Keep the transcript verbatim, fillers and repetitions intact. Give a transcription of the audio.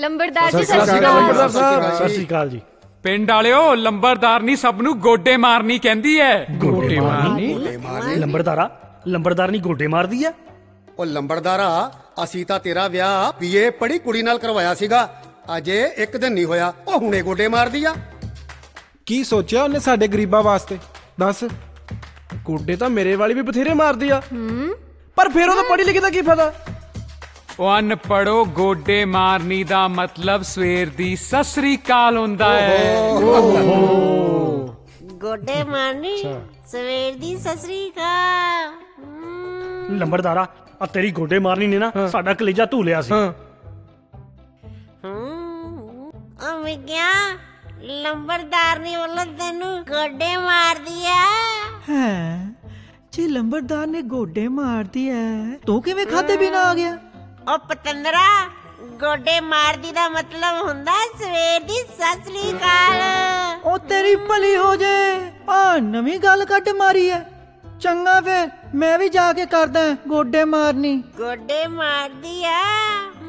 ਲੰਬੜਦਾਰ ਜੀ ਸਤਿ ਸ਼੍ਰੀ ਅਕਾਲ। ਸਤਿ ਸ਼੍ਰੀ ਅਕਾਲ ਜੀ। ਪਿੰਡ ਵਾਲਿਓ, ਲੰਬੜਦਾਰ ਨਹੀਂ ਸਭ ਨੂੰ ਗੋਡੇ ਮਾਰਨੀ ਕਹਿੰਦੀ ਐ। ਗੋਡੇ ਮਾਰਨੀ? ਲੰਬੜਦਾਰਾ ਲੰਬੜਦਾਰ ਨਹੀਂ ਗੋਡੇ ਮਾਰਦੀ ਆ? ਉਹ ਲੰਬੜਦਾਰਾ, ਅਸੀਂ ਤਾਂ ਤੇਰਾ ਵਿਆਹ ਬੀਏ ਪੜ੍ਹੀ ਕੁੜੀ ਨਾਲ ਕਰਵਾਇਆ ਸੀਗਾ। ਅਜੇ ਇੱਕ ਦਿਨ ਨਹੀਂ ਹੋਇਆ, ਉਹ ਹੁਣੇ ਗੋਡੇ ਮਾਰਦੀ ਆ। ਕੀ ਸੋਚਿਆ ਉਹਨੇ ਸਾਡੇ ਗਰੀਬਾਂ ਵਾਸਤੇ? ਦੱਸ। ਗੋਡੇ ਤਾਂ ਮੇਰੇ ਵਾਲੀ ਵੀ ਬਥੇਰੇ ਮਾਰਦੀ ਆ, ਪਰ ਫਿਰ ਉਹਦਾ ਪੜ੍ਹੀ ਲਿਖੀ ਦਾ ਕੀ ਫਾਇਦਾ? ਉਹ ਅਨਪੜ੍ਹੋ, ਗੋਡੇ ਮਾਰਨੀ ਦਾ ਮਤਲਬ ਸਵੇਰ ਦੀ ਸਤਿ ਸ੍ਰੀ ਅਕਾਲ ਹੁੰਦਾ ਹੈ। ਗੋਡੇ ਮਾਰਨੀ ਸਵੇਰ ਦੀ ਸਤਿ ਸ੍ਰੀ ਅਕਾਲ। ਲੰਬੜਦਾਰਾ, ਆ ਤੇਰੀ ਗੋਡੇ ਮਾਰਨੀ ਨੇ ਨਾ ਸਾਡਾ ਕਲੇਜਾ ਧੂ ਲਿਆ ਸੀ। ਉਹ ਮਿੱਗਿਆ, ਲੰਬੜਦਾਰਨੀ ਵੱਲੋਂ ਤੈਨੂੰ ਗੋਡੇ ਮਾਰਦੀ ਆ। ਹੈ ਜੀ, ਲੰਬੜਦਾਰ ਨੇ ਗੋਡੇ ਮਾਰਦੀ ਐ, ਤੂੰ ਕਿਵੇਂ ਖਾਦੇ ਬਿਨਾ ਆ ਗਿਆ? ਉਹ ਪਤੰਦਰਾ, ਗੋਡੇ ਮਾਰਦੀ ਦਾ ਮਤਲਬ ਹੁੰਦਾ ਸਵੇਰ ਦੀ ਸਤਿ ਸ੍ਰੀ ਅਕਾਲ। ਉਹ ਤੇਰੀ ਭਲੀ ਹੋ ਜੇ, ਆ ਨਵੀਂ ਗੱਲ ਕੱਢ ਮਾਰੀ ਐ। ਚੰਗਾ ਫੇਰ ਮੈਂ ਵੀ ਜਾ ਕੇ ਕਰਦਾ ਗੋਡੇ ਮਾਰਨੀ। ਗੋਡੇ ਮਾਰਦੀ ਆ